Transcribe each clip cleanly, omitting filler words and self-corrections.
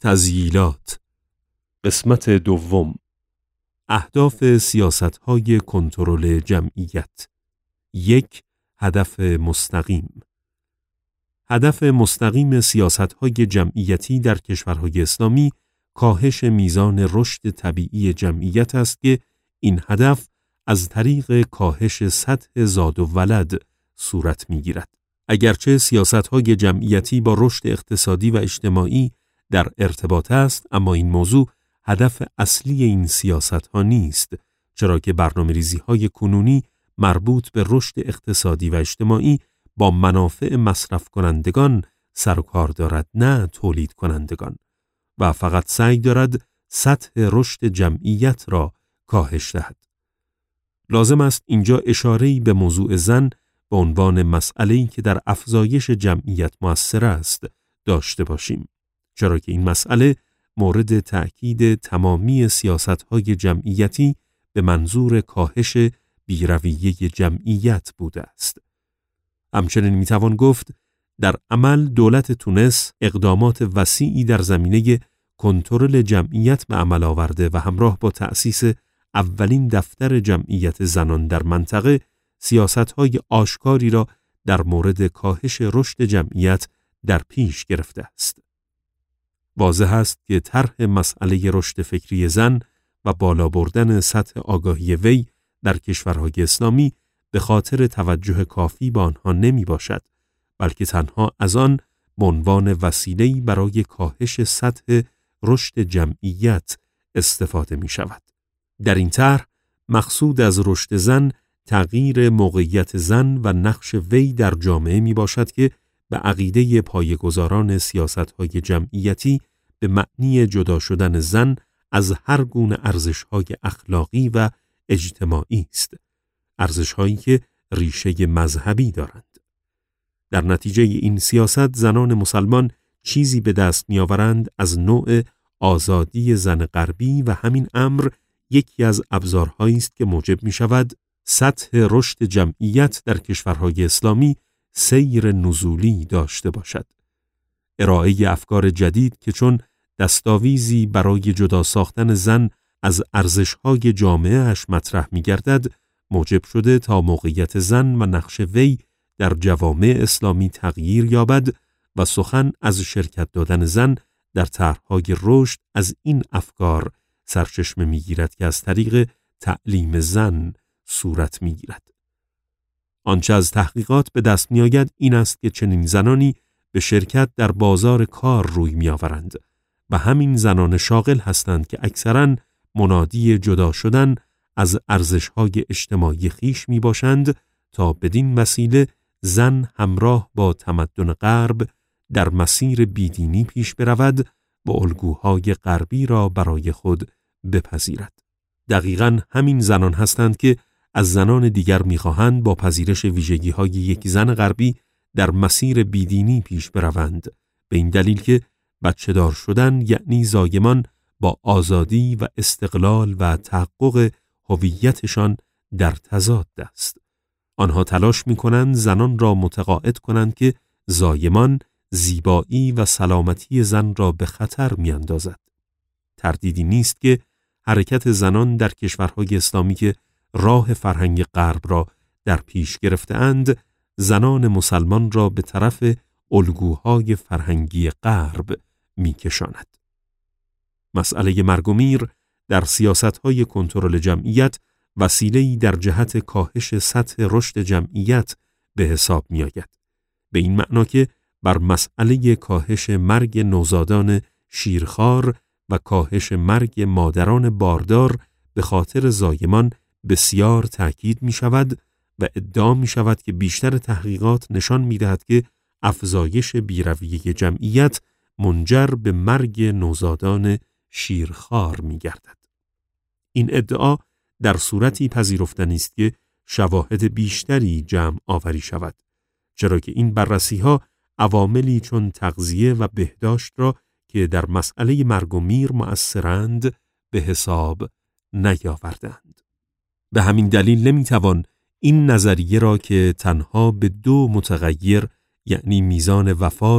تذییلات. قسمت دوم. اهداف سیاست‌های کنترل جمعیت. 1. هدف مستقیم. هدف مستقیم سیاست‌های جمعیتی در کشورهای اسلامی کاهش میزان رشد طبیعی جمعیت است که این هدف از طریق کاهش سطح زاد و ولد صورت می‌گیرد. اگرچه سیاست‌های جمعیتی با رشد اقتصادی و اجتماعی در ارتباط است، اما این موضوع هدف اصلی این سیاست‌ها نیست، چرا که برنامه‌ریزی‌های کنونی مربوط به رشد اقتصادی و اجتماعی با منافع مصرف کنندگان سر و کار دارد، نه تولید کنندگان، و فقط سعی دارد سطح رشد جمعیت را کاهش دهد. لازم است اینجا اشاره‌ای به موضوع زن به عنوان مسئله‌ای که در افزایش جمعیت مؤثر است داشته باشیم، چرا که این مسئله مورد تأکید تمامی سیاست‌های جمعیتی به منظور کاهش بی‌رویه جمعیت بوده است. همچنین میتوان گفت در عمل دولت تونس اقدامات وسیعی در زمینه کنترل جمعیت به عمل آورده و همراه با تأسیس اولین دفتر جمعیت زنان در منطقه سیاست‌های آشکاری را در مورد کاهش رشد جمعیت در پیش گرفته است. واضح است که طرح مسئله رشد فکری زن و بالا بردن سطح آگاهی وی در کشورهای اسلامی به خاطر توجه کافی به آنها نمی باشد، بلکه تنها از آن به عنوان وسیله‌ای برای کاهش سطح رشد جمعیت استفاده می شود. در این طرح مقصود از رشد زن تغییر موقعیت زن و نقش وی در جامعه می باشد که به عقیده پایه‌گذاران سیاست‌های جمعیتی به معنی جدا شدن زن از هر گونه ارزش‌های اخلاقی و اجتماعی است، ارزش‌هایی که ریشه مذهبی دارند. در نتیجه این سیاست زنان مسلمان چیزی به دست می‌آورند از نوع آزادی زن غربی و همین امر یکی از ابزارهایی است که موجب می‌شود سطح رشد جمعیت در کشورهای اسلامی سیر نزولی داشته باشد. ارائه افکار جدید که چون دستاویزی برای جدا ساختن زن از ارزش‌های جامعه‌اش مطرح می‌گردد، موجب شده تا موقعیت زن و نقش وی در جوامع اسلامی تغییر یابد و سخن از شرکت دادن زن در طرح‌های رشد از این افکار سرچشمه می‌گیرد که از طریق تعلیم زن صورت می‌گیرد. آنچه از تحقیقات به دست می‌آید این است که چنین زنانی به شرکت در بازار کار روی می‌آورند و همین زنان شاغل هستند که اکثراً منادی جدا شدن از ارزش‌های اجتماعی خویش می‌باشند تا بدین وسیله زن همراه با تمدن غرب در مسیر بیدینی پیش برود و الگوهای غربی را برای خود بپذیرد. دقیقاً همین زنان هستند که از زنان دیگر می‌خواهند با پذیرش ویژگی‌های یک زن غربی در مسیر بیدینی پیش بروند، به این دلیل که بچه‌دار شدن یعنی زایمان با آزادی و استقلال و تحقق هویتشان در تضاد است. آنها تلاش می‌کنند زنان را متقاعد کنند که زایمان زیبایی و سلامتی زن را به خطر می‌اندازد. تردیدی نیست که حرکت زنان در کشورهای اسلامی که راه فرهنگ غرب را در پیش گرفته‌اند، زنان مسلمان را به طرف الگوهای فرهنگی غرب می‌کشاند. مسئله مرگ و میر در سیاست‌های کنترل جمعیت وسیله‌ای در جهت کاهش سطح رشد جمعیت به حساب می‌آید. به این معنا که بر مسئله کاهش مرگ نوزادان شیرخوار و کاهش مرگ مادران باردار به خاطر زایمان بسیار تأکید می‌شود و ادعا می‌شود که بیشتر تحقیقات نشان می‌دهد که افزایش بی‌رویه جمعیت منجر به مرگ نوزادان شیرخوار می‌گردد. این ادعا در صورتی پذیرفتنی است که شواهد بیشتری جمع آوری شود، چرا که این بررسی‌ها عواملی چون تغذیه و بهداشت را که در مسئله مرگ و میر مؤثرند به حساب نیاوردند. به همین دلیل نمیتوان این نظریه را که تنها به دو متغیر یعنی میزان وفات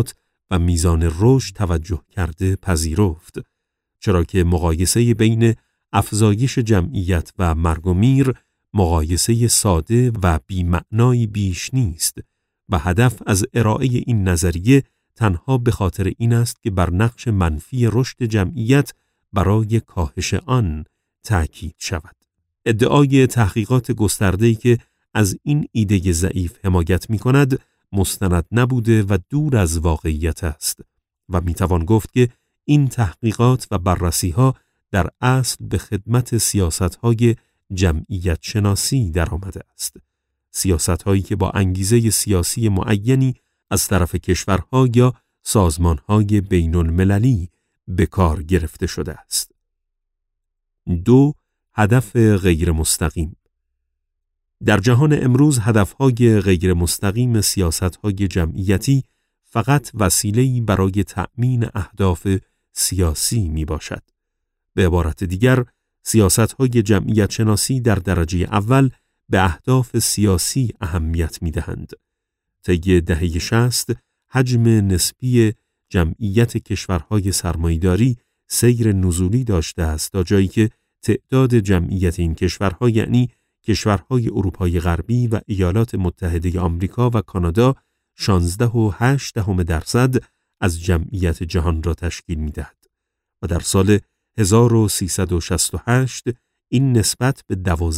و میزان رشد توجه کرده پذیرفت، چرا که مقایسه بین افزایش جمعیت و مرگ و میر مقایسه ساده و بی‌معنایی بیش نیست و هدف از ارائه این نظریه تنها به خاطر این است که بر نقش منفی رشد جمعیت برای کاهش آن تأکید شود. ادعای تحقیقات گسترده‌ای که از این ایده ضعیف حمایت می‌کند مستند نبوده و دور از واقعیت است و می‌توان گفت که این تحقیقات و بررسی‌ها در اصل به خدمت سیاست‌های جمعیت شناسی درآمده است. سیاست‌هایی که با انگیزه سیاسی معینی از طرف کشورها یا سازمان‌های بین‌المللی به کار گرفته شده است. 2. هدف غیر مستقیم. در جهان امروز هدف‌های غیر مستقیم سیاست‌های جمعیتی فقط وسیله‌ای برای تأمین اهداف سیاسی میباشد. به عبارت دیگر، سیاست‌های جمعیت شناسی در درجه اول به اهداف سیاسی اهمیت می‌دهند. طی دهه 60 حجم نسبی جمعیت کشورهای سرمایه‌داری سیر نزولی داشته است تا جایی که تعداد جمعیت این کشورها یعنی کشورهای اروپای غربی و ایالات متحده آمریکا و کانادا 16.8% از جمعیت جهان را تشکیل می‌دهد و در سال 1368 این نسبت به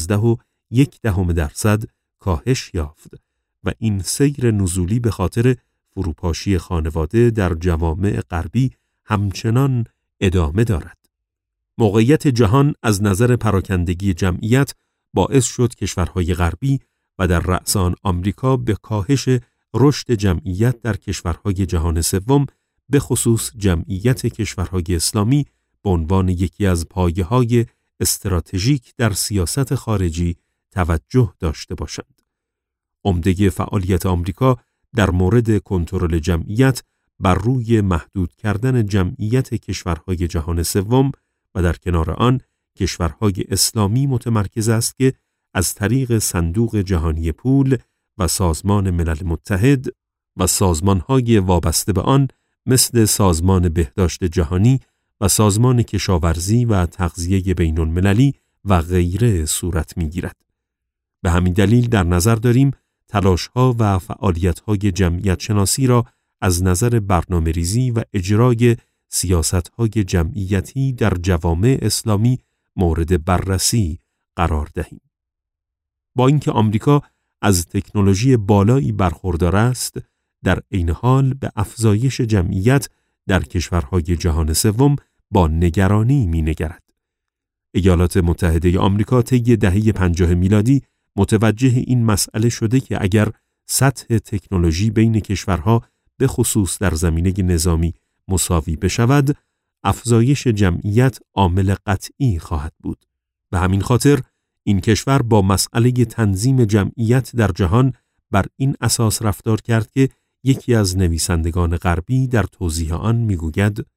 12.1% کاهش یافت و این سیر نزولی به خاطر فروپاشی خانواده در جوامع غربی همچنان ادامه دارد. موقعیت جهان از نظر پراکندگی جمعیت باعث شد کشورهای غربی و در رأس آن آمریکا به کاهش رشد جمعیت در کشورهای جهان سوم به خصوص جمعیت کشورهای اسلامی به عنوان یکی از پایه‌های استراتژیک در سیاست خارجی توجه داشته باشند. عمده فعالیت آمریکا در مورد کنترل جمعیت بر روی محدود کردن جمعیت کشورهای جهان سوم و در کنار آن کشورهای اسلامی متمرکز است که از طریق صندوق جهانی پول و سازمان ملل متحد و سازمانهای وابسته به آن مثل سازمان بهداشت جهانی و سازمان کشاورزی و تغذیه بین‌المللی و غیره صورت می‌گیرد. به همین دلیل در نظر داریم تلاش‌ها و فعالیت‌های جمعیت شناسی را از نظر برنامه‌ریزی و اجرای سیاست‌های جمعیتی در جوامع اسلامی مورد بررسی قرار دهیم. با اینکه آمریکا از تکنولوژی بالایی برخوردار است، در عین حال به افزایش جمعیت در کشورهای جهان سوم با نگرانی می‌نگرد. ایالات متحده آمریکا طی دهه 50 میلادی متوجه این مسئله شده که اگر سطح تکنولوژی بین کشورها به خصوص در زمینه نظامی مساوی بشود، افزایش جمعیت عامل قطعی خواهد بود. به همین خاطر این کشور با مسئله تنظیم جمعیت در جهان بر این اساس رفتار کرد که یکی از نویسندگان غربی در توضیح آن میگوید: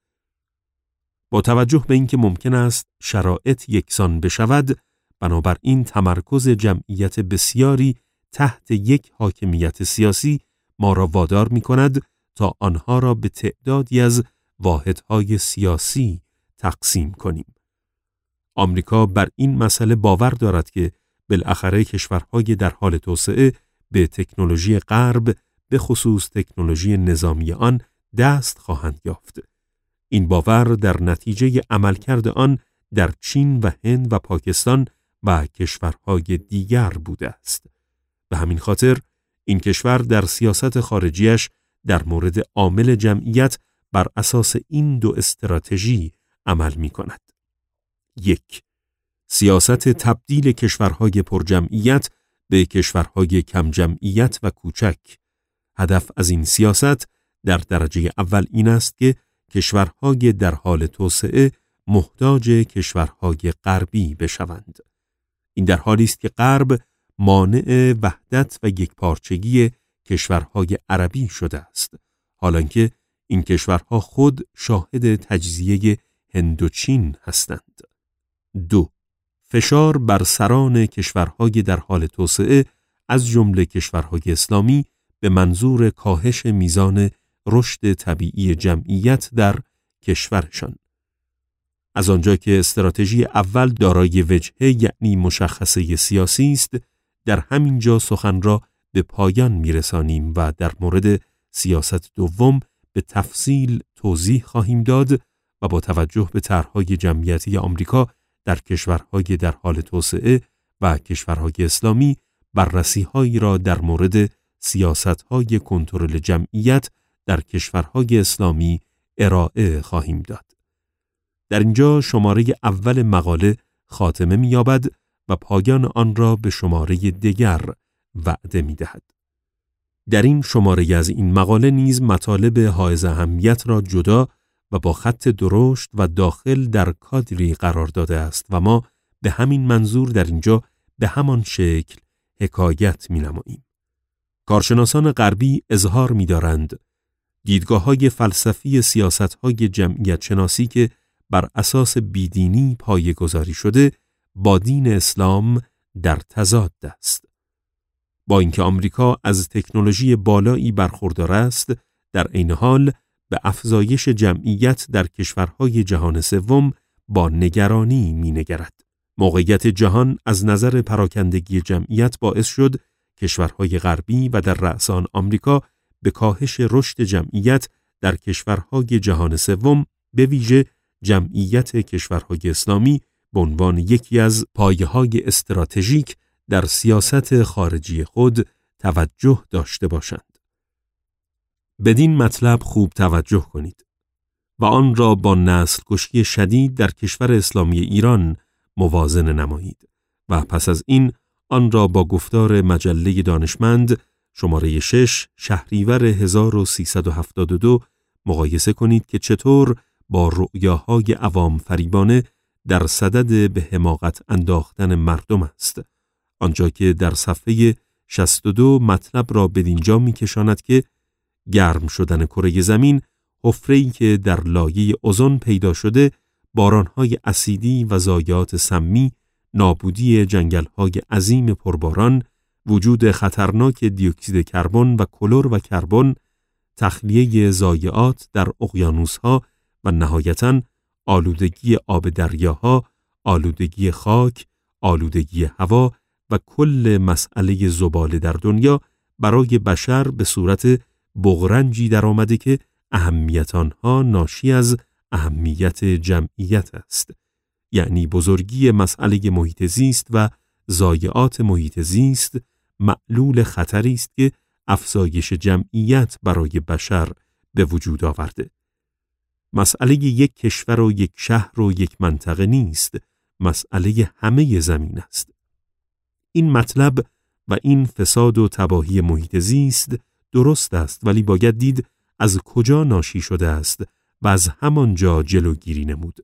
با توجه به اینکه ممکن است شرایط یکسان بشود، بنابراین تمرکز جمعیت بسیاری تحت یک حاکمیت سیاسی ما را وادار می‌کند تا آنها را به تعدادی از واحدهای سیاسی تقسیم کنیم. آمریکا بر این مسئله باور دارد که بالاخره کشورهای در حال توسعه به تکنولوژی غرب به خصوص تکنولوژی نظامی آن دست خواهند یافت. این باور در نتیجه عملکرد آن در چین و هند و پاکستان و کشورهای دیگر بوده است. به همین خاطر این کشور در سیاست خارجیش در مورد عامل جمعیت بر اساس این دو استراتژی عمل می کند. 1. سیاست تبدیل کشورهای پرجمعیت به کشورهای کم جمعیت و کوچک. هدف از این سیاست در درجه اول این است که کشورهای در حال توسعه محتاج کشورهای غربی بشوند. این در حالی است که غرب مانع وحدت و یکپارچگی کشورهای عربی شده است، حالانکه این کشورها خود شاهد تجزیه هند و چین هستند. 2. فشار بر سران کشورهای در حال توسعه از جمله کشورهای اسلامی به منظور کاهش میزان رشد طبیعی جمعیت در کشورشان. از آنجا که استراتژی اول دارای وجهه یعنی مشخصه سیاسی است، در همین جا سخن را به پایان میرسانیم و در مورد سیاست دوم به تفصیل توضیح خواهیم داد و با توجه به طرح‌های جمعیتی آمریکا در کشورهای در حال توسعه و کشورهای اسلامی بررسی‌هایی را در مورد سیاست‌های کنترل جمعیت در کشورهای اسلامی ارائه خواهیم داد. در اینجا شماره اول مقاله خاتمه می‌یابد و پایان آن را به شماره دیگر وعده می‌دهد. در این شماره از این مقاله نیز مطالب حائز اهمیت را جدا و با خط درشت و داخل در کادری قرار داده است و ما به همین منظور در اینجا به همان شکل حکایت می‌نماییم. کارشناسان غربی اظهار می‌دارند دیدگاه‌های فلسفی سیاست‌های جمعیت شناسی که بر اساس بیدینی پایه‌گذاری شده با دین اسلام در تضاد است. با اینکه آمریکا از تکنولوژی بالایی برخوردار است، در عین حال به افزایش جمعیت در کشورهای جهان سوم با نگرانی می‌نگرد. موقعیت جهان از نظر پراکندگی جمعیت باعث شد کشورهای غربی و در رأس آن آمریکا به کاهش رشد جمعیت در کشورهای جهان سوم، به ویژه جمعیت کشورهای اسلامی، به عنوان یکی از پایه‌های استراتژیک در سیاست خارجی خود توجه داشته باشند. بدین مطلب خوب توجه کنید و آن را با نسل کشی شدید در کشور اسلامی ایران موازنه نمایید و پس از این آن را با گفتار مجله دانشمند شماره 6 شهریور 1372 مقایسه کنید که چطور با رؤیاهای عوام فریبانه در صدد به حماقت انداختن مردم است، آنجا که در صفحه 62 مطلب را بدینجا می‌کشاند که گرم شدن کره زمین، حفره‌ای که در لایه اوزون پیدا شده، باران‌های اسیدی و ضایعات سمی، نابودی جنگل‌های عظیم پرباران، وجود خطرناک دیوکسید کربن و کلور و کربن، تخلیه ضایعات در اقیانوس‌ها و نهایتاً آلودگی آب دریاها، آلودگی خاک، آلودگی هوا و کل مسئله زباله در دنیا برای بشر به صورت بغرنجی در آمده که اهمیت آنها ناشی از اهمیت جمعیت است، یعنی بزرگی مسئله محیط زیست و ضایعات محیط زیست معلول خطری است که افزایش جمعیت برای بشر به وجود آورده. مسئله یک کشور و یک شهر و یک منطقه نیست، مسئله همه زمین است. این مطلب و این فساد و تباهی محیط زیست درست است، ولی باید دید از کجا ناشی شده است و از همانجا جلوگیری نمود.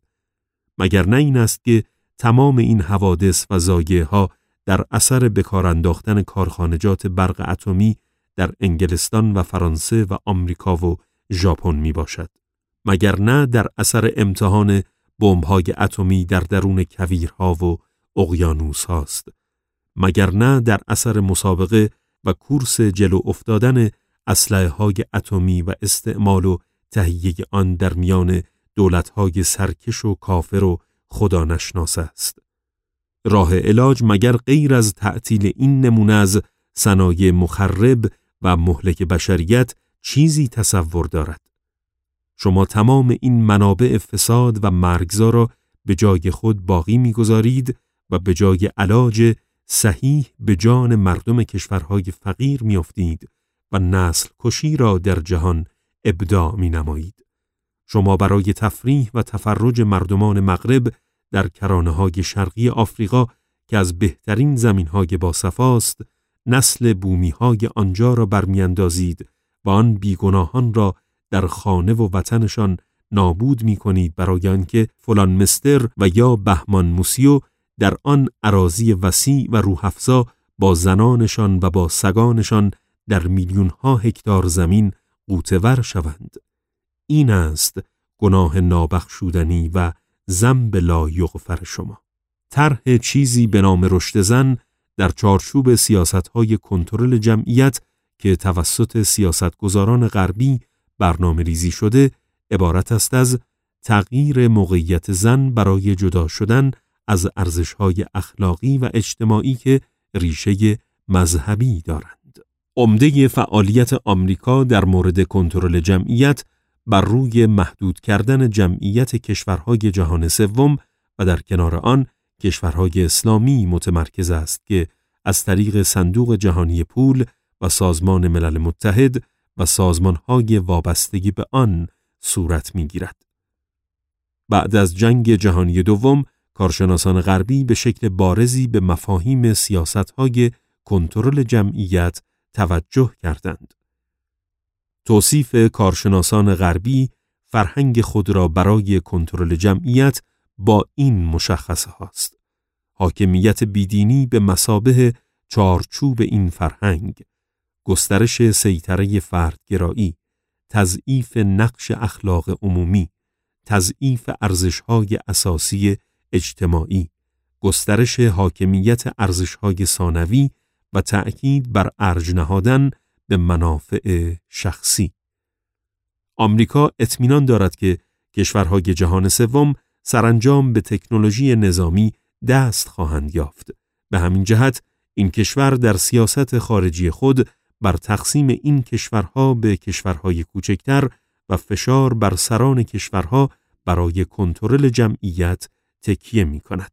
مگر نه این است که تمام این حوادث و ضایعه‌ها در اثر به کار انداختن کارخانجات برق اتمی در انگلستان و فرانسه و آمریکا و ژاپن می باشد؟ مگر نه در اثر امتحان بمب‌های اتمی در درون کویرها و اقیانوس هاست؟ مگر نه در اثر مسابقه و کورس جلو افتادن اسلحه‌های اتمی و استعمال و تهیه آن در میان دولت‌های سرکش و کافر و خدا نشناس است؟ راه علاج مگر غیر از تعطیل این نمونه از صنایع مخرب و مهلک بشریت چیزی تصور دارد؟ شما تمام این منابع فساد و مرگزا را به جای خود باقی می‌گذارید و به جای علاج صحیح به جان مردم کشورهای فقیر می‌افتید و نسل کشی را در جهان ابداع می‌نمایید. شما برای تفریح و تفرج مردمان مغرب در کرانه‌های شرقی آفریقا که از بهترین زمین‌های باصفاست، نسل بومی‌های آنجا را برمی‌اندازید و آن بیگناهان را در خانه و وطنشان نابود می‌کنید برای آنکه فلان مستر و یا بهمان موسیو در آن اراضی وسیع و روح‌افزا با زنانشان و با سگانشان در میلیون‌ها هکتار زمین غوطه‌ور شوند. این است گناه نابخشودنی و ذنب لا یغفر شما. طرح چیزی به نام رشد زن در چارچوب سیاست‌های کنترل جمعیت که توسط سیاستگزاران غربی برنامه ریزی شده عبارت است از تغییر موقعیت زن برای جدا شدن از ارزش‌های اخلاقی و اجتماعی که ریشه مذهبی دارند. عمده فعالیت آمریکا در مورد کنترل جمعیت بر روی محدود کردن جمعیت کشورهای جهان سوم و در کنار آن کشورهای اسلامی متمرکز است که از طریق صندوق جهانی پول و سازمان ملل متحد و سازمانهای وابستگی به آن صورت می‌گیرد. بعد از جنگ جهانی دوم، کارشناسان غربی به شکل بارزی به مفاهیم سیاست‌های کنترل جمعیت توجه کردند. توصیف کارشناسان غربی فرهنگ خود را برای کنترل جمعیت با این مشخصه هاست: حاکمیت بیدینی به مثابه چارچوب این فرهنگ، گسترش سیطره فردگرایی، تضعیف نقش اخلاق عمومی، تضعیف ارزش‌های اساسی اجتماعی، گسترش حاکمیت ارزش‌های ثانوی و تأکید بر ارج نهادن به منافع شخصی. آمریکا اطمینان دارد که کشورهای جهان سوم سرانجام به تکنولوژی نظامی دست خواهند یافت. به همین جهت این کشور در سیاست خارجی خود بر تقسیم این کشورها به کشورهای کوچکتر و فشار بر سران کشورها برای کنترل جمعیت تکیه می کند.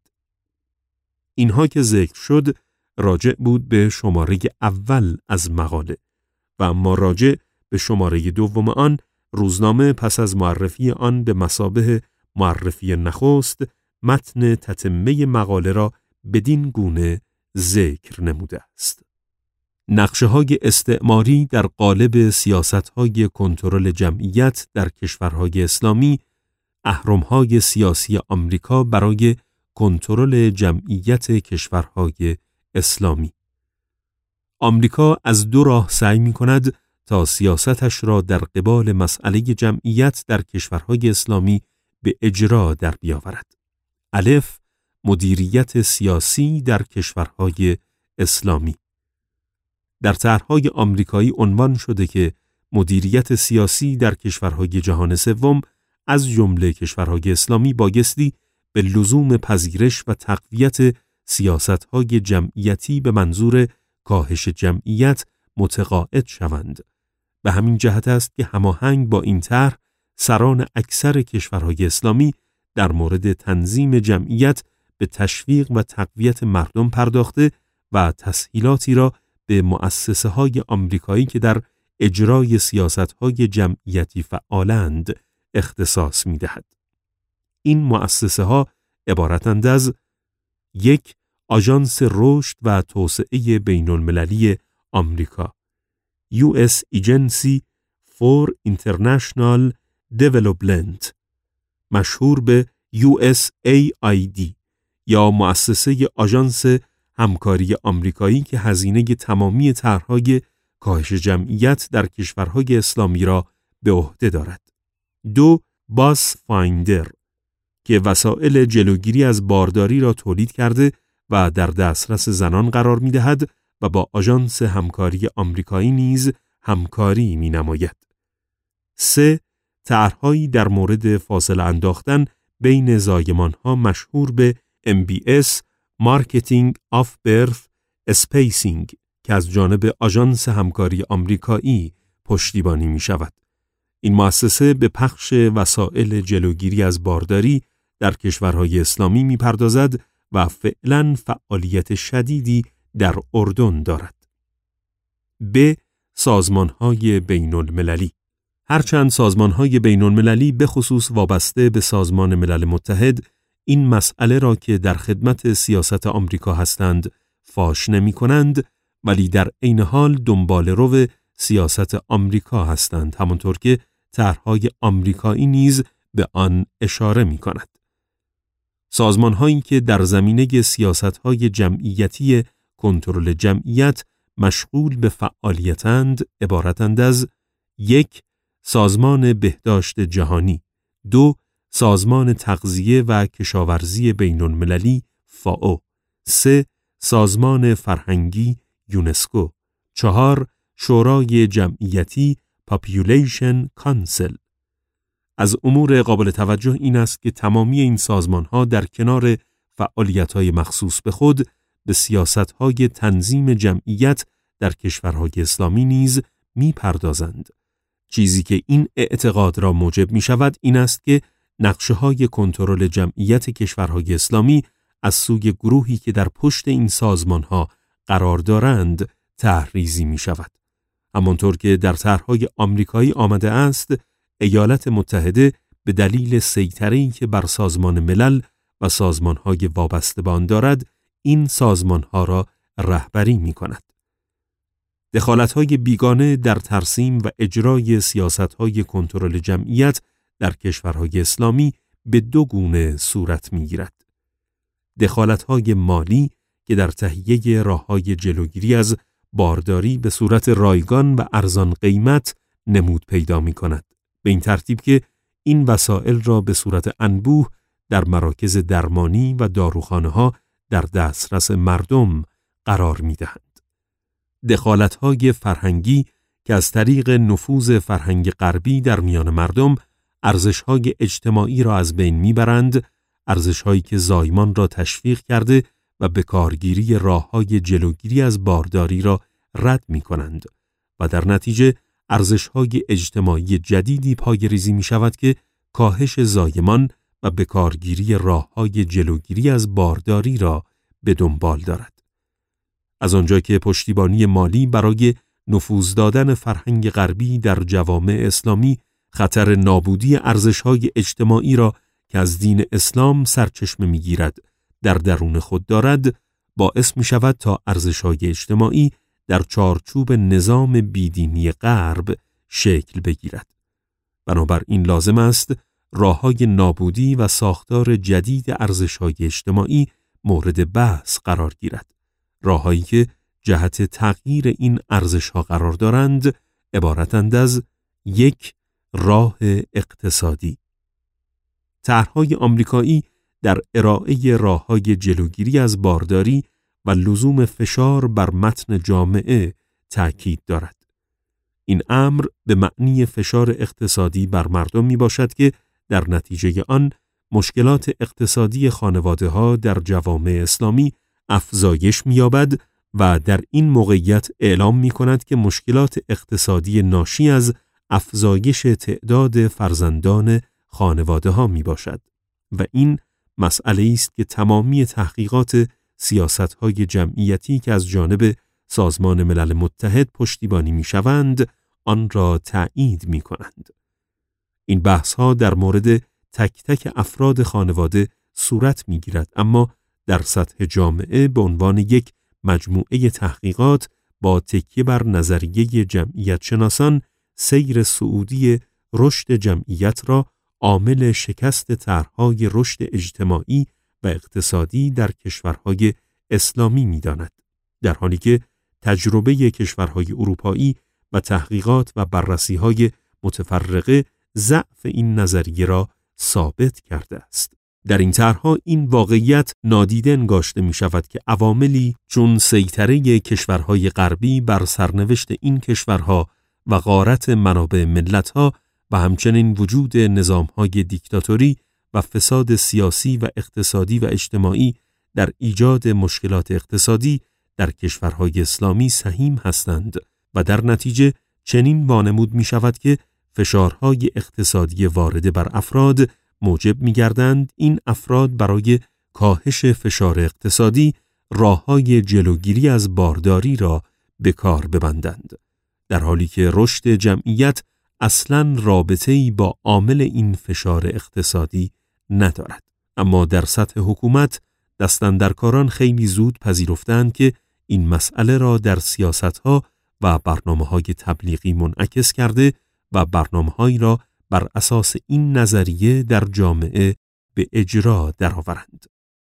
اینها که ذکر شد راجع بود به شماره اول از مقاله و اما راجع به شماره دوم آن، روزنامه پس از معرفی آن به مثابه معرفی نخست متن تتمه مقاله را بدین گونه ذکر نموده است: نقشه‌های استعماری در قالب سیاست‌های کنترل جمعیت در کشورهای اسلامی، اهرم‌های سیاسی آمریکا برای کنترل جمعیت کشورهای اسلامی. آمریکا از دو راه سعی می‌کند تا سیاستش را در قبال مسئله جمعیت در کشورهای اسلامی به اجرا در بیاورد. الف، مدیریت سیاسی در کشورهای اسلامی. در طرح‌های آمریکایی عنوان شده که مدیریت سیاسی در کشورهای جهان سوم از جمله کشورهای اسلامی بایستی به لزوم پذیرش و تقویت سیاست‌های جمعیتی به منظور کاهش جمعیت متقاعد شوند. به همین جهت است که هماهنگ با این طرح سران اکثر کشورهای اسلامی در مورد تنظیم جمعیت به تشویق و تقویت مردم پرداخته و تسهیلاتی را به مؤسسه‌های آمریکایی که در اجرای سیاست‌های جمعیتی فعالند اختصاص می‌دهد. این مؤسسه‌ها عبارتند از: 1. آژانس رشد و توسعه بین‌المللی آمریکا US Agency for International Development، مشهور به USAID، یا مؤسسه آژانس همکاری آمریکایی که هزینه تمامی طرح‌های کاهش جمعیت در کشورهای اسلامی را به عهده دارد. 2. باس فایندر که وسایل جلوگیری از بارداری را تولید کرده و در دسترس زنان قرار می‌دهد و با آژانس همکاری آمریکایی نیز همکاری می‌نماید. 3. طرح‌هایی در مورد فاصله انداختن بین زایمان‌ها مشهور به MBS Marketing of Birth Spacing که از جانب آژانس همکاری آمریکایی پشتیبانی می‌شود. این مؤسسه به پخش وسایل جلوگیری از بارداری در کشورهای اسلامی می‌پردازد و فعلاً فعالیت شدیدی در اردن دارد. ب. سازمان‌های بین‌المللی. هرچند سازمان‌های بین‌المللی به خصوص وابسته به سازمان ملل متحد این مسئله را که در خدمت سیاست آمریکا هستند فاش نمی‌کنند، ولی در عین حال دنباله‌رو سیاست آمریکا هستند، همانطور که طرح‌های آمریکایی نیز به آن اشاره می‌کند. سازمان‌هایی که در زمینه سیاست‌های جمعیتی کنترل جمعیت مشغول به فعالیتند عبارتند از: 1. سازمان بهداشت جهانی، 2. سازمان تغذیه و کشاورزی بین‌المللی فائو، 3. سازمان فرهنگی یونسکو، 4. شورای جمعیتی Population Council. از امور قابل توجه این است که تمامی این سازمان‌ها در کنار فعالیت‌های مخصوص به خود به سیاست‌های تنظیم جمعیت در کشورهای اسلامی نیز می‌پردازند. چیزی که این اعتقاد را موجب می‌شود این است که نقشه‌های کنترل جمعیت کشورهای اسلامی از سوی گروهی که در پشت این سازمان‌ها قرار دارند طرح‌ریزی می‌شود. همانطور که در طرح‌های آمریکایی آمده است، ایالات متحده به دلیل سیطره‌ای که بر سازمان ملل و سازمان‌های وابسته به آن دارد، این سازمان‌ها را رهبری می‌کند. دخالت‌های بیگانه در ترسیم و اجرای سیاست‌های کنترل جمعیت در کشورهای اسلامی به دو گونه صورت می‌گیرد. دخالت‌های مالی که در تهیه راه‌های جلوگیری از بارداری به صورت رایگان و ارزان قیمت نمود پیدا می‌کند، به این ترتیب که این وسایل را به صورت انبوه در مراکز درمانی و داروخانه‌ها در دسترس مردم قرار می‌دهند. دخالت‌های فرهنگی که از طریق نفوذ فرهنگ غربی در میان مردم ارزش‌های اجتماعی را از بین می‌برند، ارزش‌هایی که زایمان را تشویق کرده و به کارگیری راه‌های جلوگیری از بارداری را رد می‌کنند و در نتیجه ارزش‌های اجتماعی جدیدی پایه‌ریزی می‌شود که کاهش زایمان و به کارگیری راه‌های جلوگیری از بارداری را به دنبال دارد. از آنجا که پشتیبانی مالی برای نفوذ دادن فرهنگ غربی در جوامع اسلامی خطر نابودی ارزش‌های اجتماعی را که از دین اسلام سرچشمه می‌گیرد در درون خود دارد، باعث می‌شود تا ارزش‌های اجتماعی در چارچوب نظام بیدینی غرب شکل بگیرد. بنابراین لازم است راه‌های نابودی و ساختار جدید ارزش‌های اجتماعی مورد بحث قرار گیرد. راه‌هایی که جهت تغییر این ارزش‌ها قرار دارند عبارتند از: 1. راه اقتصادی. طرح‌های آمریکایی در ارائه راه‌های جلوگیری از بارداری و لزوم فشار بر متن جامعه تأکید دارد. این امر به معنی فشار اقتصادی بر مردم می باشد که در نتیجه آن مشکلات اقتصادی خانواده‌ها در جوامع اسلامی افزایش می‌یابد و در این موقعیت اعلام می‌کند که مشکلات اقتصادی ناشی از افزایش تعداد فرزندان خانواده‌ها می‌باشد و این مسئله است که تمامی تحقیقات سیاست‌های جمعیتی که از جانب سازمان ملل متحد پشتیبانی می‌شوند آن را تأیید می‌کنند. این بحث‌ها در مورد تک تک افراد خانواده صورت می‌گیرد، اما در سطح جامعه به عنوان یک مجموعه تحقیقات با تکیه بر نظریه جمعیت شناسان سیر صعودی رشد جمعیت را عامل شکست طرح‌های رشد اجتماعی و اقتصادی در کشورهای اسلامی می‌داند، در حالی که تجربه کشورهای اروپایی و تحقیقات و بررسی‌های متفرقه ضعف این نظریه را ثابت کرده است. در این طرح‌ها این واقعیت نادیده انگاشته می‌شود که عواملی چون سیطره کشورهای غربی بر سرنوشت این کشورها و غارت منابع ملت‌ها و همچنین وجود نظام‌های دیکتاتوری و فساد سیاسی و اقتصادی و اجتماعی در ایجاد مشکلات اقتصادی در کشورهای اسلامی سهیم هستند و در نتیجه چنین وانمود می‌شود که فشارهای اقتصادی وارده بر افراد موجب می‌گردند این افراد برای کاهش فشار اقتصادی راه‌های جلوگیری از بارداری را به کار ببندند، در حالی که رشد جمعیت اصلاً رابطه‌ای با عامل این فشار اقتصادی ندارد. اما در سطح حکومت دستاندرکاران خیلی زود پذیرفتند که این مسئله را در سیاست‌ها و برنامه‌های تبلیغی منعکس کرده و برنامه‌هایی را بر اساس این نظریه در جامعه به اجرا درآورند.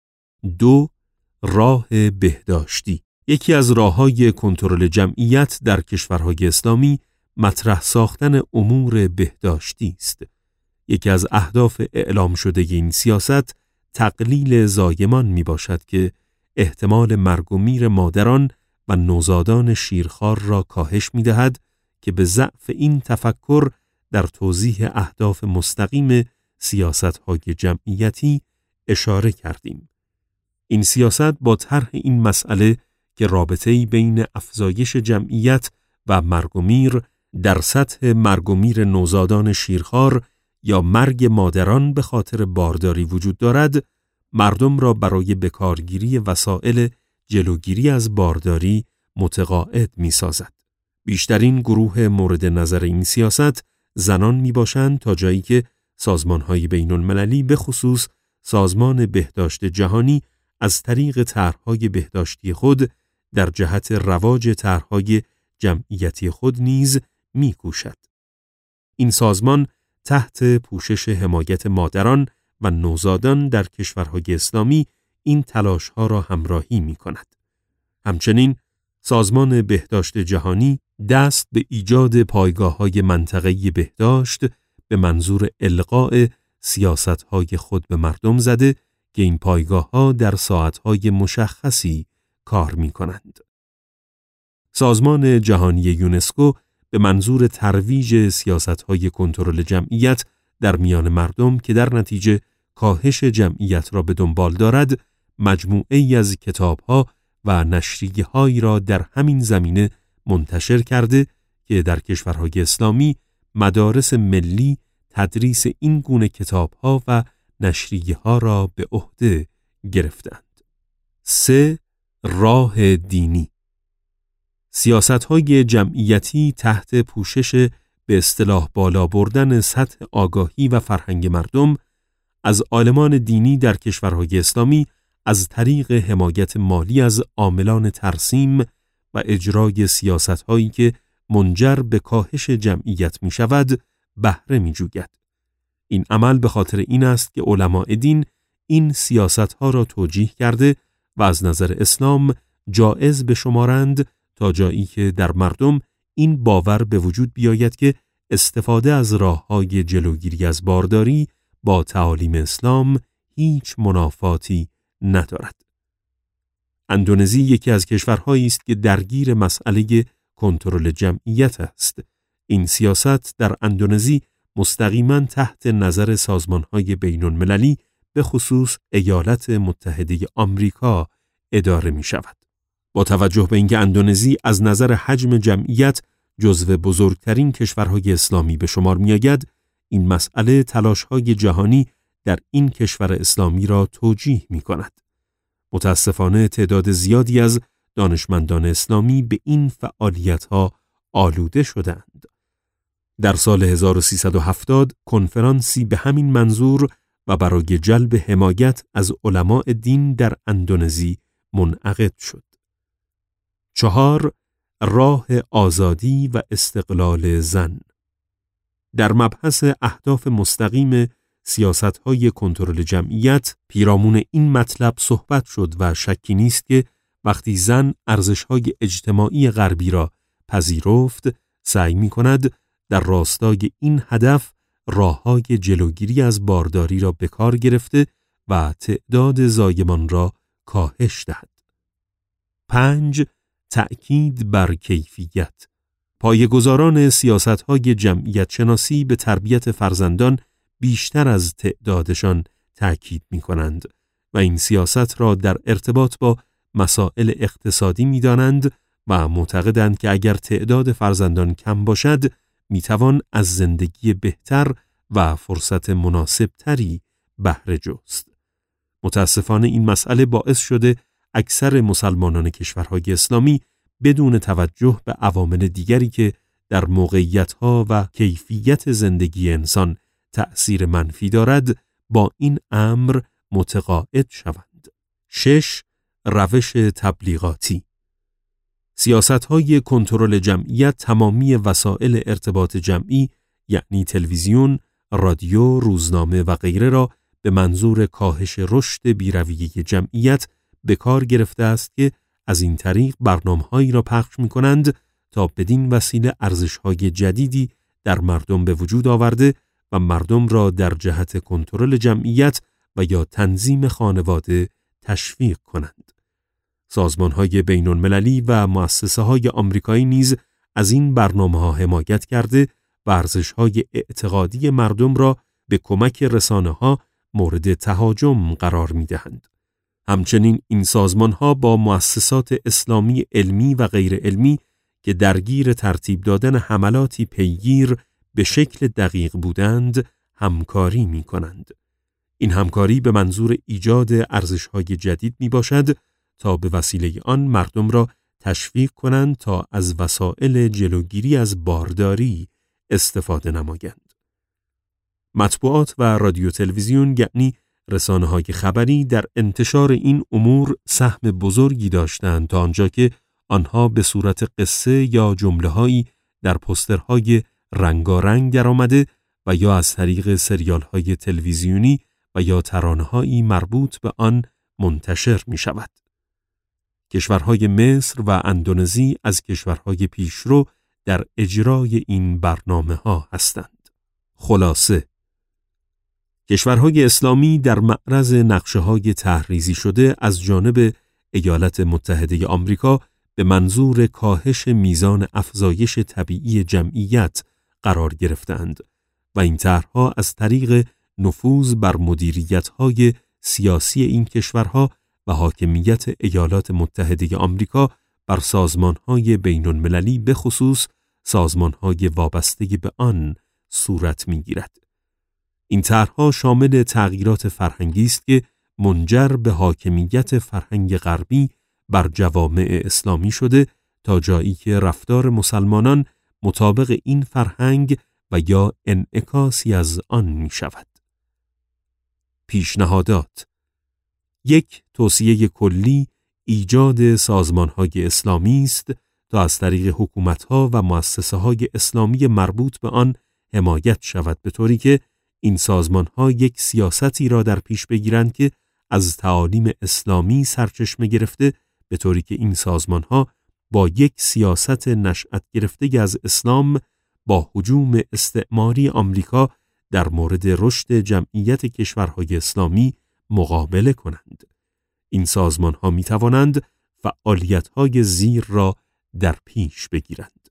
2. راه بهداشتی. یکی از راه‌های کنترل جمعیت در کشورهای اسلامی مطرح ساختن امور بهداشتی است. یکی از اهداف اعلام شده این سیاست تقلیل زایمان می باشد که احتمال مرگ و میر مادران و نوزادان شیرخوار را کاهش می دهد که به ضعف این تفکر در توضیح اهداف مستقیم سیاست‌های جمعیتی اشاره کردیم. این سیاست با طرح این مسئله که رابطه‌ای بین افزایش جمعیت و مرگ و میر در سطح مرگ و میر نوزادان شیرخوار یا مرگ مادران به خاطر بارداری وجود دارد، مردم را برای بکارگیری وسایل جلوگیری از بارداری متقاعد می‌سازد. بیشترین گروه مورد نظر این سیاست زنان میباشند، تا جایی که سازمان‌های بین‌المللی به خصوص سازمان بهداشت جهانی از طریق طرح‌های بهداشتی خود در جهت رواج طرح‌های جمعیتی خود نیز می‌کوشد. این سازمان تحت پوشش حمایت مادران و نوزادان در کشورهای اسلامی این تلاش‌ها را همراهی می‌کند. همچنین سازمان بهداشت جهانی دست به ایجاد پایگاه‌های منطقه‌ای بهداشت به منظور القاء سیاست‌های خود به مردم زده که این پایگاه‌ها در ساعت‌های مشخصی کار می‌کنند. سازمان جهانی یونسکو به منظور ترویج سیاست‌های کنترل جمعیت در میان مردم که در نتیجه کاهش جمعیت را به دنبال دارد، مجموعه‌ای از کتاب‌ها و نشریه‌هایی را در همین زمینه منتشر کرده که در کشورهای اسلامی مدارس ملی تدریس این گونه کتاب‌ها و نشریه‌ها را به عهده گرفتند. 3. راه دینی. سیاست‌های جمعیتی تحت پوشش به اصطلاح بالا بردن سطح آگاهی و فرهنگ مردم از عالمان دینی در کشورهای اسلامی از طریق حمایت مالی از عاملان ترسیم و اجرای سیاست‌هایی که منجر به کاهش جمعیت می‌شود بهره می‌جوید. این عمل به خاطر این است که علماء دین این سیاست‌ها را توجیه کرده و از نظر اسلام جایز بشمارند تا جایی که در مردم این باور به وجود بیاید که استفاده از راه‌های جلوگیری از بارداری با تعالیم اسلام هیچ منافاتی ندارد. اندونزی یکی از کشورهایی است که درگیر مسئله کنترل جمعیت است. این سیاست در اندونزی مستقیما تحت نظر سازمان‌های بین‌المللی به خصوص ایالات متحده آمریکا اداره می‌شود. با توجه به اینکه اندونزی از نظر حجم جمعیت جزو بزرگترین کشورهای اسلامی به شمار می‌آید، این مسئله تلاش‌های جهانی در این کشور اسلامی را توجیه می‌کند. متاسفانه تعداد زیادی از دانشمندان اسلامی به این فعالیت‌ها آلوده شدند. در سال 1370 کنفرانسی به همین منظور و برای جلب حمایت از علماء دین در اندونزی منعقد شد. 4. راه آزادی و استقلال زن. در مبحث اهداف مستقیم سیاست‌های کنترل جمعیت پیرامون این مطلب صحبت شد و شکی نیست که وقتی زن ارزش‌های اجتماعی غربی را پذیرفت، سعی می‌کند در راستای این هدف راه‌های جلوگیری از بارداری را به کار گرفته و تعداد زایمان را کاهش دهد. 5. تأکید بر کیفیت. پایه‌گذاران سیاست‌های جمعیت شناسی به تربیت فرزندان بیشتر از تعدادشان تأکید می‌کنند و این سیاست را در ارتباط با مسائل اقتصادی می‌دانند و معتقدند که اگر تعداد فرزندان کم باشد می‌توان از زندگی بهتر و فرصت مناسبتری بهره جست. متاسفانه این مسئله باعث شده اکثر مسلمانان کشورهای اسلامی بدون توجه به عوامل دیگری که در موقعیت‌ها و کیفیت زندگی انسان تأثیر منفی دارد با این امر متقاعد شوند. 6. روش تبلیغاتی. سیاست‌های کنترل جمعیت تمامی وسایل ارتباط جمعی یعنی تلویزیون، رادیو، روزنامه و غیره را به منظور کاهش رشد بی‌رویه جمعیت به کار گرفته است که از این طریق برنامه‌هایی را پخش می‌کنند تا بدین وسیله ارزش‌های جدیدی در مردم به وجود آورده و مردم را در جهت کنترل جمعیت و یا تنظیم خانواده تشویق کنند. سازمان‌های بین‌المللی و مؤسسه‌های آمریکایی نیز از این برنامه‌ها حمایت کرده و ارزش‌های اعتقادی مردم را به کمک رسانه‌ها مورد تهاجم قرار می‌دهند. همچنین این سازمان‌ها با مؤسسات اسلامی علمی و غیر علمی که درگیر ترتیب دادن حملاتی پیگیر به شکل دقیق بودند، همکاری می‌کنند. این همکاری به منظور ایجاد ارزش‌های جدید میباشد تا به وسیله آن مردم را تشویق کنند تا از وسایل جلوگیری از بارداری استفاده نمایند. مطبوعات و رادیو تلویزیون یعنی رسانه‌های خبری در انتشار این امور سهم بزرگی داشتند تا آنجا که آنها به صورت قصه یا جمله‌هایی در پوسترهای رنگارنگ درآمده و یا از طریق سریال‌های تلویزیونی و یا ترانه‌هایی مربوط به آن منتشر می‌شود. کشورهای مصر و اندونزی از کشورهای پیشرو در اجرای این برنامه‌ها هستند. خلاصه، کشورهای اسلامی در معرض نقشه‌های تحریزی شده از جانب ایالات متحده آمریکا به منظور کاهش میزان افزایش طبیعی جمعیت قرار گرفتند و این طرح‌ها از طریق نفوذ بر مدیریت‌های سیاسی این کشورها و حاکمیت ایالات متحده آمریکا بر سازمان‌های بین‌المللی به خصوص سازمان‌های وابسته به آن صورت می‌گیرد. این طرح‌ها شامل تغییرات فرهنگی است که منجر به حاکمیت فرهنگ غربی بر جوامع اسلامی شده تا جایی که رفتار مسلمانان مطابق این فرهنگ و یا انعکاسی از آن می‌شود. پیشنهادات: 1. توصیه کلی ایجاد سازمان‌های اسلامی است تا از طریق حکومت‌ها و مؤسسه‌های اسلامی مربوط به آن حمایت شود، به طوری که این سازمان‌ها یک سیاستی را در پیش بگیرند که از تعالیم اسلامی سرچشمه گرفته، به طوری که این سازمان‌ها با یک سیاست نشأت گرفته از اسلام با هجوم استعماری آمریکا در مورد رشد جمعیت کشورهای اسلامی مقابله کنند. این سازمان‌ها می‌توانند فعالیت‌های زیر را در پیش بگیرند.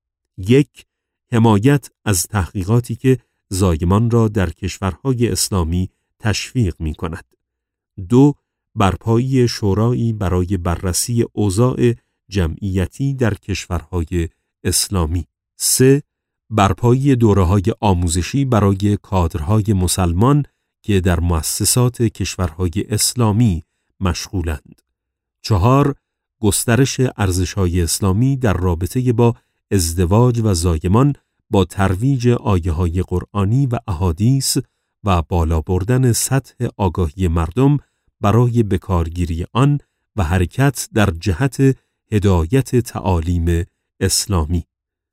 1. حمایت از تحقیقاتی که زایمان را در کشورهای اسلامی تشویق می‌کند. 2. برپایی شورایی برای بررسی اوضاع جمعیتی در کشورهای اسلامی. 3. برپایی دوره‌های آموزشی برای کادرهای مسلمان که در مؤسسات کشورهای اسلامی مشغولند. 4. گسترش ارزش‌های اسلامی در رابطه با ازدواج و زایمان با ترویج آیه‌های قرآنی و احادیث و بالا بردن سطح آگاهی مردم برای بکارگیری آن و حرکت در جهت هدایت تعالیم اسلامی.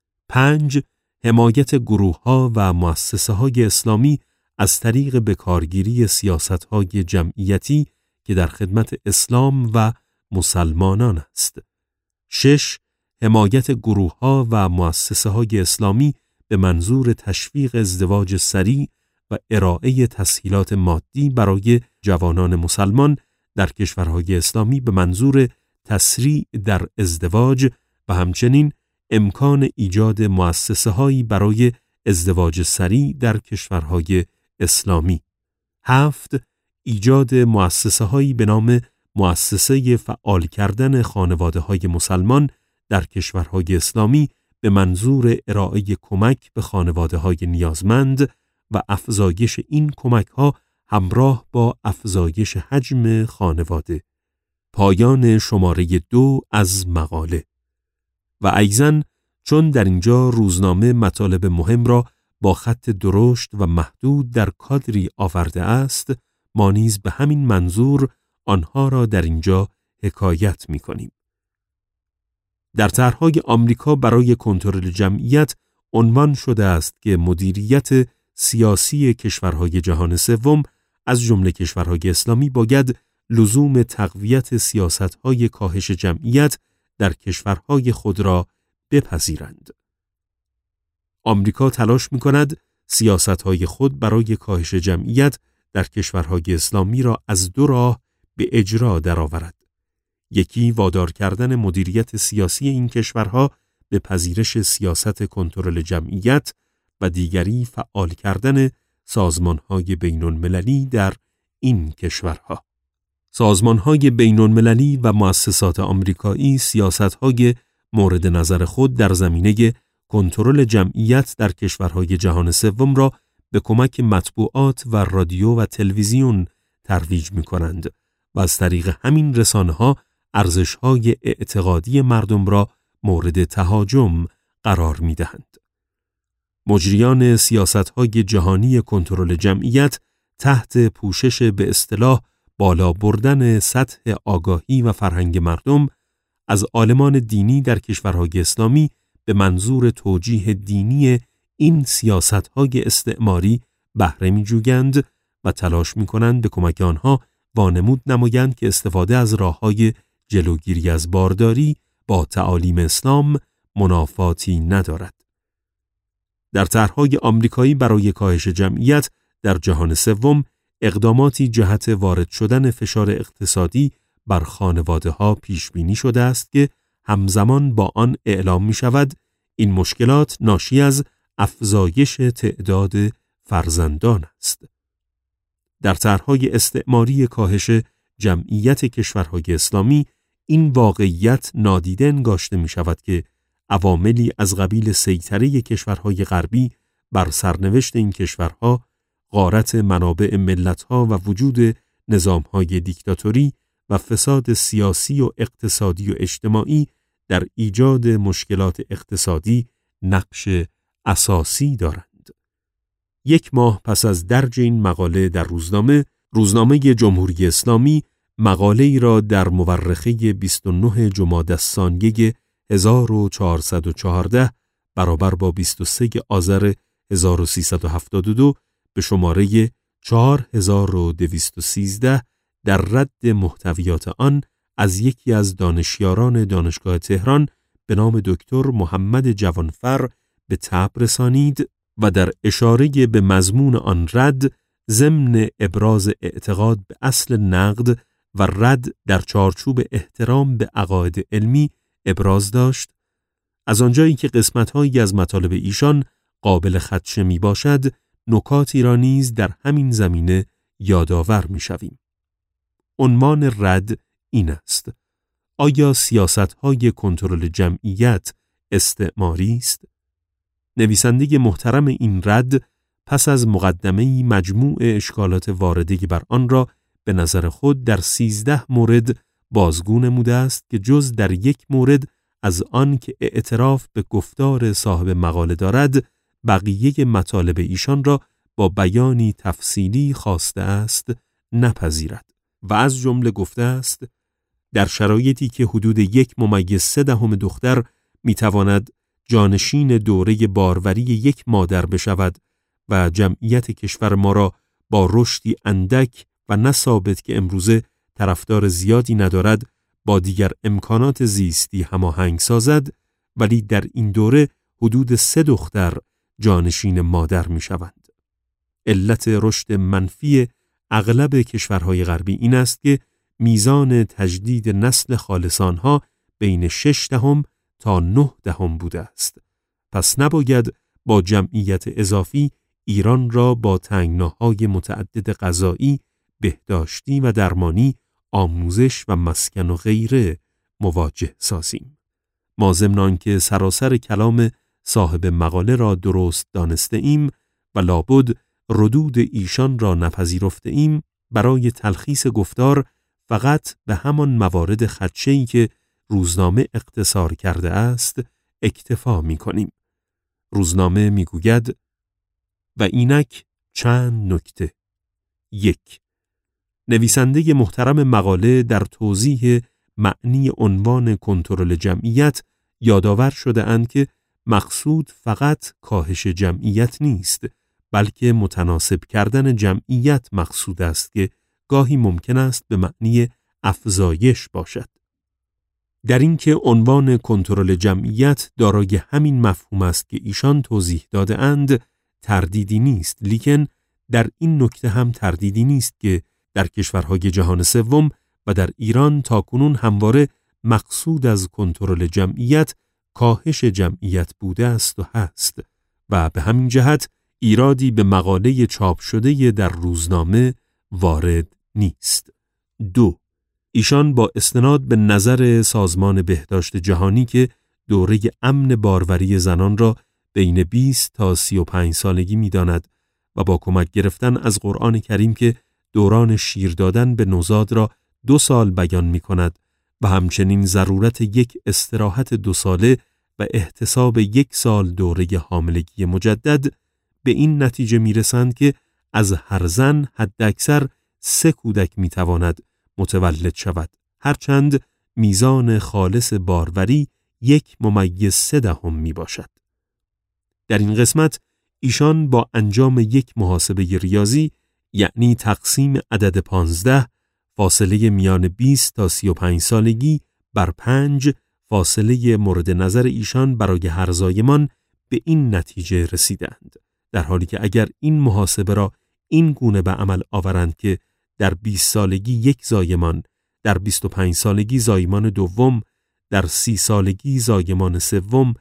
5. حمایت گروه‌ها و مؤسسه‌های اسلامی از طریق بکارگیری سیاست‌های جمعیتی که در خدمت اسلام و مسلمانان است. 6. حمایت گروه‌ها و مؤسسه‌های اسلامی به منظور تشویق ازدواج سریع و ارائه تسهیلات مادی برای جوانان مسلمان در کشورهای اسلامی به منظور تسریع در ازدواج و همچنین امکان ایجاد مؤسسه‌هایی برای ازدواج سریع در کشورهای اسلامی. 7. ایجاد مؤسسه‌هایی به نام مؤسسه فعال کردن خانواده‌های مسلمان در کشورهای اسلامی به منظور ارائه کمک به خانواده‌های نیازمند و افزایش این کمک‌ها همراه با افزایش حجم خانواده. پایان شماره 2 از مقاله. و ایضاً چون در اینجا روزنامه مطالب مهم را با خط درشت و محدود در کادری آورده است، ما نیز به همین منظور آنها را در اینجا حکایت می‌کنیم. در طرح‌های آمریکا برای کنترل جمعیت عنوان شده است که مدیریت سیاسی کشورهای جهان سوم از جمله کشورهای اسلامی باید لزوم تقویت سیاست‌های کاهش جمعیت در کشورهای خود را بپذیرند. آمریکا تلاش می‌کند سیاست‌های خود برای کاهش جمعیت در کشورهای اسلامی را از 2 راه به اجرا درآورد. یکی وادار کردن مدیریت سیاسی این کشورها به پذیرش سیاست کنترل جمعیت و دیگری فعال کردن سازمان‌های بین‌المللی در این کشورها. سازمان‌های بین‌المللی و مؤسسات آمریکایی سیاست‌های مورد نظر خود در زمینه کنترل جمعیت در کشورهای جهان سوم را به کمک مطبوعات و رادیو و تلویزیون ترویج می‌کنند و از طریق همین رسانه‌ها ارزش‌های اعتقادی مردم را مورد تهاجم قرار می‌دهند. مجریان سیاست‌های جهانی کنترل جمعیت تحت پوشش به اصطلاح بالا بردن سطح آگاهی و فرهنگ مردم از عالمان دینی در کشورهای اسلامی به منظور توجیه دینی این سیاست‌های استعماری بهره می‌جویند و تلاش می‌کنند به کمک آنها وانمود نمایند که استفاده از راه‌های جلوگیری از بارداری با تعالیم اسلام منافاتی ندارد. در طرح‌های آمریکایی برای کاهش جمعیت در جهان سوم اقداماتی جهت وارد شدن فشار اقتصادی بر خانواده‌ها پیش بینی شده است که همزمان با آن اعلام می‌شود این مشکلات ناشی از افزایش تعداد فرزندان است. در طرح‌های استعماری کاهش جمعیت کشورهای اسلامی این واقعیت نادیده انگاشته می‌شود که عواملی از قبیل سیطره کشورهای غربی بر سرنوشت این کشورها، غارت منابع ملت‌ها و وجود نظام‌های دیکتاتوری و فساد سیاسی و اقتصادی و اجتماعی در ایجاد مشکلات اقتصادی نقش اساسی دارند. 1 ماه پس از درج این مقاله در روزنامه جمهوری اسلامی مقاله‌ای را در مورخه 29 جمادی الثانیه 1414 برابر با 23 آذر 1372 به شماره 4213 در رد محتویات آن از یکی از دانشیاران دانشگاه تهران به نام دکتر محمد جوانفر به طبع رسانید و در اشاره به مضمون آن رد ضمن ابراز اعتقاد به اصل نقد و رد در چارچوب احترام به عقاید علمی ابراز داشت. از آنجایی که قسمت‌هایی از مطالب ایشان قابل خدشه می باشد، نکاتی را نیز در همین زمینه یادآور می شویم. عنوان رد این است: آیا سیاست‌های کنترل جمعیت استعماری است؟ نویسنده محترم این رد پس از مقدمه‌ای مجموع اشکالات وارده بر آن را به نظر خود در 13 مورد بازگو نموده است که جز در 1 مورد از آن که اعتراف به گفتار صاحب مقاله دارد، بقیه مطالب ایشان را با بیانی تفصیلی خواسته است نپذیرد و از جمله گفته است در شرایطی که حدود 1.3 دختر میتواند جانشین دوره باروری 1 مادر بشود و جمعیت کشور ما را با رشدی اندک و نه ثابت که امروزه طرفدار زیادی ندارد با دیگر امکانات زیستی هماهنگ سازد، ولی در این دوره حدود 3 دختر جانشین مادر می شوند. علت رشد منفی اغلب کشورهای غربی این است که میزان تجدید نسل خالصانها بین 6 دهم تا 9 دهم بوده است. پس نباید با جمعیت اضافی ایران را با تنگناهای متعدد غذایی، بهداشتی و درمانی، آموزش و مسکن و غیره مواجه سازیم. ما ضمن آنکه سراسر کلام صاحب مقاله را درست دانسته ایم و لابد ردود ایشان را نپذیرفته ایم، برای تلخیص گفتار فقط به همان موارد خدشه‌ای که روزنامه اختصار کرده است اکتفا می کنیم. روزنامه می گوید و اینک چند نکته. 1. نویسنده محترم مقاله در توضیح معنی عنوان کنترل جمعیت یادآور شده اند که مقصود فقط کاهش جمعیت نیست، بلکه متناسب کردن جمعیت مقصود است که گاهی ممکن است به معنی افزایش باشد. در اینکه عنوان کنترل جمعیت دارای همین مفهوم است که ایشان توضیح داده اند تردیدی نیست، لیکن در این نکته هم تردیدی نیست که در کشورهای جهان سوم و در ایران تاکنون همواره مقصود از کنترل جمعیت کاهش جمعیت بوده است و هست و به همین جهت ایرادی به مقاله چاپ شده در روزنامه وارد نیست. 2. ایشان با استناد به نظر سازمان بهداشت جهانی که دوره امن باروری زنان را بین 20 تا 35 سالگی می‌داند و با کمک گرفتن از قرآن کریم که دوران شیر دادن به نوزاد را 2 سال بیان می‌کند و همچنین ضرورت یک استراحت 2 ساله و احتساب 1 سال دوره حاملگی مجدد، به این نتیجه می‌رسند که از هر زن حداکثر 3 کودک می‌تواند متولد شود، هرچند میزان خالص باروری 1.3 میباشد. در این قسمت ایشان با انجام یک محاسبه ریاضی، یعنی تقسیم عدد 15 فاصله میان 20 تا 35 سالگی بر 5 فاصله مورد نظر ایشان برای هر زایمان، به این نتیجه رسیدند، در حالی که اگر این محاسبه را این گونه به عمل آورند که در 20 سالگی 1 زایمان، در 25 سالگی زایمان دوم، در 30 سالگی زایمان سوم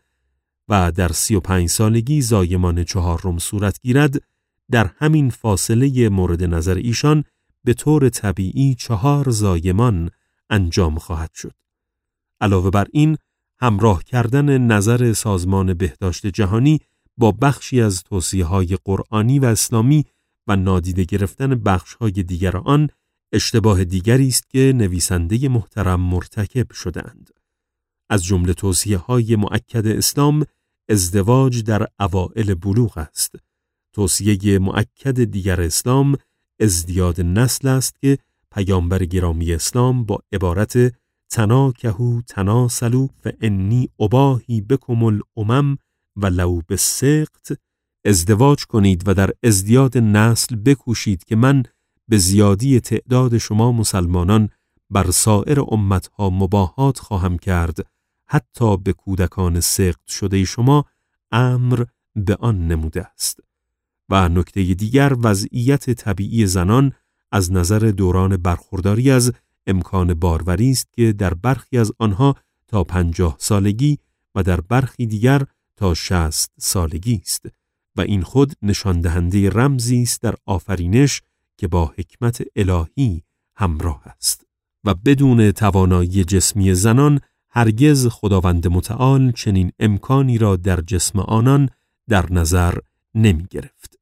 و در 35 سالگی زایمان چهارم صورت گیرد، در همین فاصله مورد نظر ایشان به طور طبیعی 4 زایمان انجام خواهد شد. علاوه بر این، همراه کردن نظر سازمان بهداشت جهانی با بخشی از توصیه‌های قرآنی و اسلامی و نادیده گرفتن بخش‌های دیگر آن، اشتباه دیگری است که نویسنده محترم مرتکب شدند. از جمله توصیه‌های مؤکد اسلام، ازدواج در اوائل بلوغ است. توصیه مؤکد دیگر اسلام، ازدیاد نسل است که پیامبر گرامی اسلام با عبارت تناکحوا تناسلوا فانی اباهی بکم الامم و لو بالسقط، ازدواج کنید و در ازدیاد نسل بکوشید که من به زیادی تعداد شما مسلمانان بر سایر امتها مباهات خواهم کرد، حتی به کودکان سقط شده شما امر به آن نموده است. و نکته دیگر، وضعیت طبیعی زنان از نظر دوران برخورداری از امکان باروری است که در برخی از آنها تا 50 سالگی و در برخی دیگر تا 60 سالگی است و این خود نشان دهنده رمزی است در آفرینش که با حکمت الهی همراه است و بدون توانایی جسمی زنان هرگز خداوند متعال چنین امکانی را در جسم آنان در نظر نمی گرفت.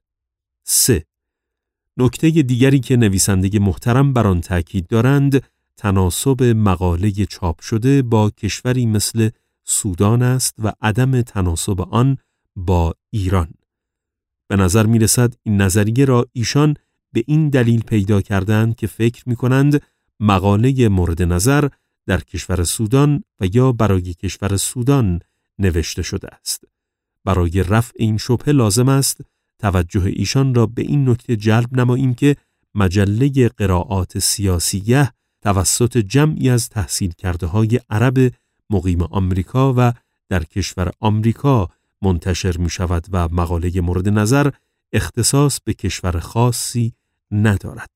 3. نکته دیگری که نویسنده محترم بر آن تاکید دارند، تناسب مقاله چاپ شده با کشوری مثل سودان است و عدم تناسب آن با ایران. به نظر می رسد این نظریه را ایشان به این دلیل پیدا کردند که فکر می کنند مقاله مورد نظر در کشور سودان و یا برای کشور سودان نوشته شده است. برای رفع این شبهه لازم است توجه ایشان را به این نکته جلب نماییم که مجله قرائات سیاسیه توسط جمعی از تحصیل کرده های عرب مقیم آمریکا و در کشور آمریکا منتشر می شود و مقاله مورد نظر اختصاص به کشور خاصی ندارد.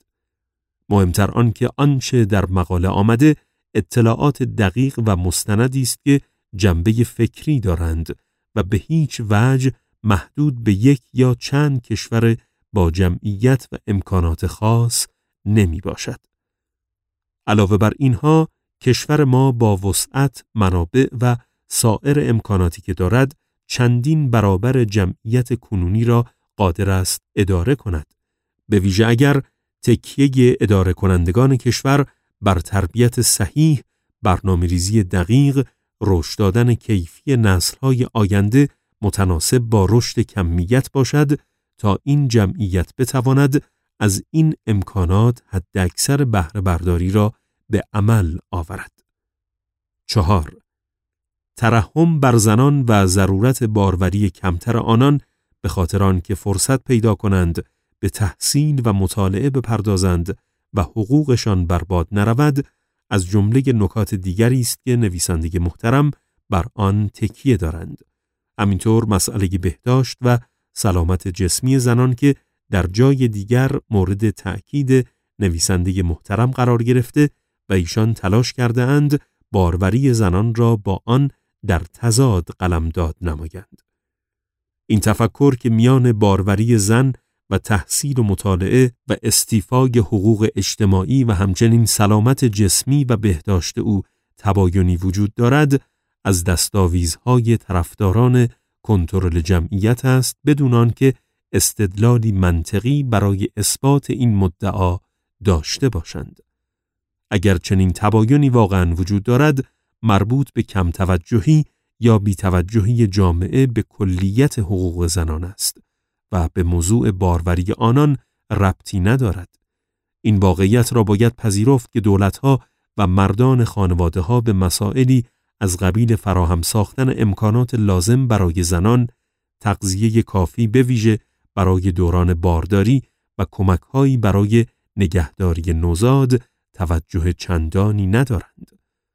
مهمتر آن که آنچه در مقاله آمده اطلاعات دقیق و مستندی است که جنبه فکری دارند و به هیچ وجه محدود به یک یا چند کشور با جمعیت و امکانات خاص نمی باشد. علاوه بر اینها، کشور ما با وسعت، منابع و سایر امکاناتی که دارد چندین برابر جمعیت کنونی را قادر است اداره کند، به ویژه اگر تکیه اداره کنندگان کشور بر تربیت صحیح، برنامه‌ریزی دقیق، رشد دادن کیفی نسل‌های آینده متناسب با رشد کمیت باشد تا این جمعیت بتواند از این امکانات حداکثر بهره برداری را به عمل آورد. 4. ترحم بر زنان و ضرورت باروری کمتر آنان به خاطر آنکه فرصت پیدا کنند به تحصیل و مطالعه بپردازند و حقوقشان برباد نرود، از جمله نکات دیگری است که نویسنده محترم بر آن تکیه دارند. همینطور مسئله بهداشت و سلامت جسمی زنان که در جای دیگر مورد تأکید نویسنده محترم قرار گرفته و ایشان تلاش کرده اند باروری زنان را با آن در تضاد قلمداد نمایند. این تفکر که میان باروری زن و تحصیل و مطالعه و استیفای حقوق اجتماعی و همچنین سلامت جسمی و بهداشت او تباینی وجود دارد، از دستاویزهای طرفداران کنترل جمعیت است، بدون آنکه استدلالی منطقی برای اثبات این مدعا داشته باشند. اگر چنین تباینی واقعا وجود دارد، مربوط به کم توجهی یا بی‌توجهی جامعه به کلیت حقوق زنان است و به موضوع باروری آنان ربطی ندارد. این واقعیت را باید پذیرفت که دولت‌ها و مردان خانواده‌ها به مسائلی از قبیل فراهم ساختن امکانات لازم برای زنان، تغذیه کافی به ویژه برای دوران بارداری و کمک‌هایی برای نگهداری نوزاد توجه چندانی ندارند.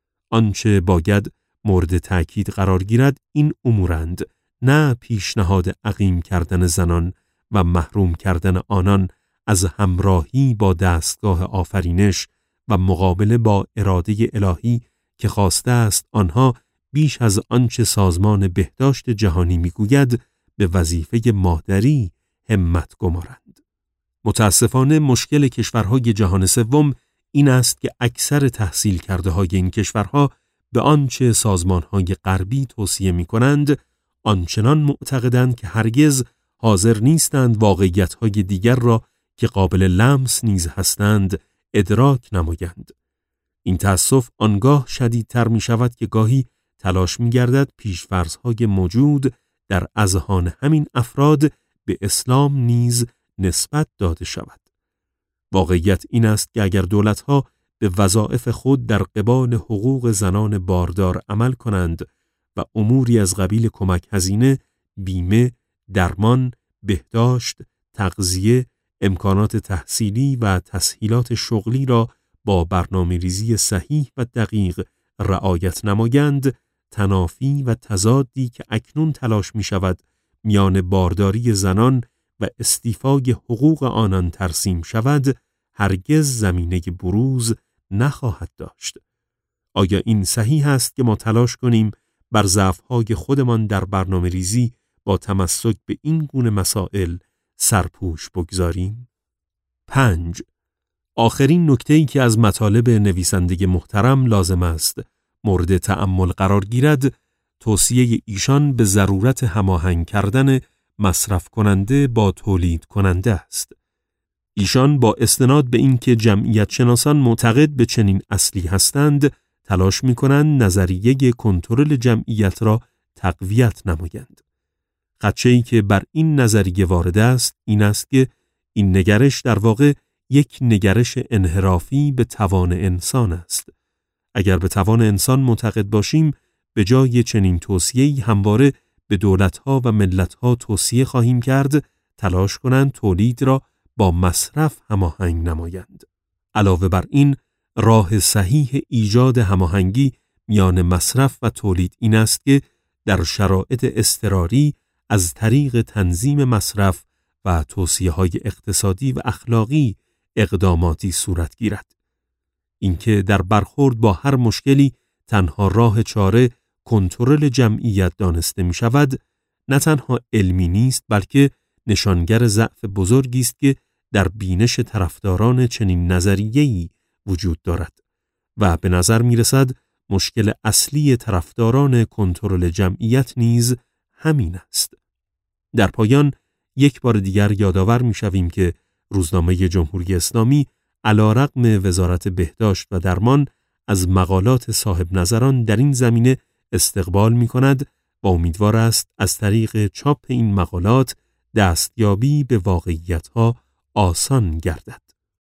آنچه باید مورد تأکید قرار گیرد این امورند، نه پیشنهاد عقیم کردن زنان و محروم کردن آنان از همراهی با دستگاه آفرینش و مقابله با اراده الهی که خواسته است آنها بیش از آنچه سازمان بهداشت جهانی میگوید به وظیفه مادری همت گمارند. متاسفانه مشکل کشورهای جهان سوم این است که اکثر تحصیل کرده های این کشورها به آنچه سازمانهای غربی توصیه می کنند آنچنان معتقدند که هرگز حاضر نیستند واقعیت‌های دیگر را که قابل لمس نیز هستند ادراک نمایند. این تأسف آنگاه شدیدتر می شود که گاهی تلاش می گردد پیش‌فرض‌های موجود در اذهان همین افراد به اسلام نیز نسبت داده شود. واقعیت این است که اگر دولت‌ها به وظایف خود در قبال حقوق زنان باردار عمل کنند و اموری از قبیل کمک هزینه، بیمه، درمان، بهداشت، تغذیه، امکانات تحصیلی و تسهیلات شغلی را با برنامه‌ریزی صحیح و دقیق رعایت نمایند، تنافی و تضادی که اکنون تلاش می شود میان بارداری زنان و استیفای حقوق آنان ترسیم شود، هرگز زمینه بروز نخواهد داشت. آیا این صحیح است که ما تلاش کنیم بر ضعف‌های خودمان در برنامه‌ریزی با تمسک به این گونه مسائل سرپوش بگذاریم؟ 5. آخرین نکته‌ای که از مطالب نویسنده محترم لازم است مورد تأمل قرار گیرد، توصیه ایشان به ضرورت هماهنگ کردن مصرف کننده با تولید کننده است. ایشان با استناد به اینکه جمعیت شناسان معتقد به چنین اصلی هستند، تلاش می‌کنند نظریه کنترل جمعیت را تقویت نمایند. خدشه‌ای که بر این نظریه وارد است این است که این نگرش در واقع یک نگرش انحرافی به توان انسان است. اگر به توان انسان معتقد باشیم، به جای چنین توصیه‌ای همواره به دولت‌ها و ملت‌ها توصیه خواهیم کرد تلاش کنند تولید را با مصرف هماهنگ نمایند. علاوه بر این، راه صحیح ایجاد هماهنگی میان مصرف و تولید این است که در شرایط اضطراری از طریق تنظیم مصرف و توصیه‌های اقتصادی و اخلاقی اقداماتی صورت گیرد. اینکه در برخورد با هر مشکلی تنها راه چاره کنترل جمعیت دانسته می شود، نه تنها علمی نیست بلکه نشانگر ضعف بزرگی است که در بینش طرفداران چنین نظریه‌ای وجود دارد و به نظر می رسد مشکل اصلی طرفداران کنترل جمعیت نیز همین است. در پایان یک بار دیگر یادآور می شویم که روزنامه جمهوری اسلامی علیرغم وزارت بهداشت و درمان از مقالات صاحب نظران در این زمینه استقبال می کند و امیدوار است از طریق چاپ این مقالات دستیابی به واقعیت‌ها آسان گردد.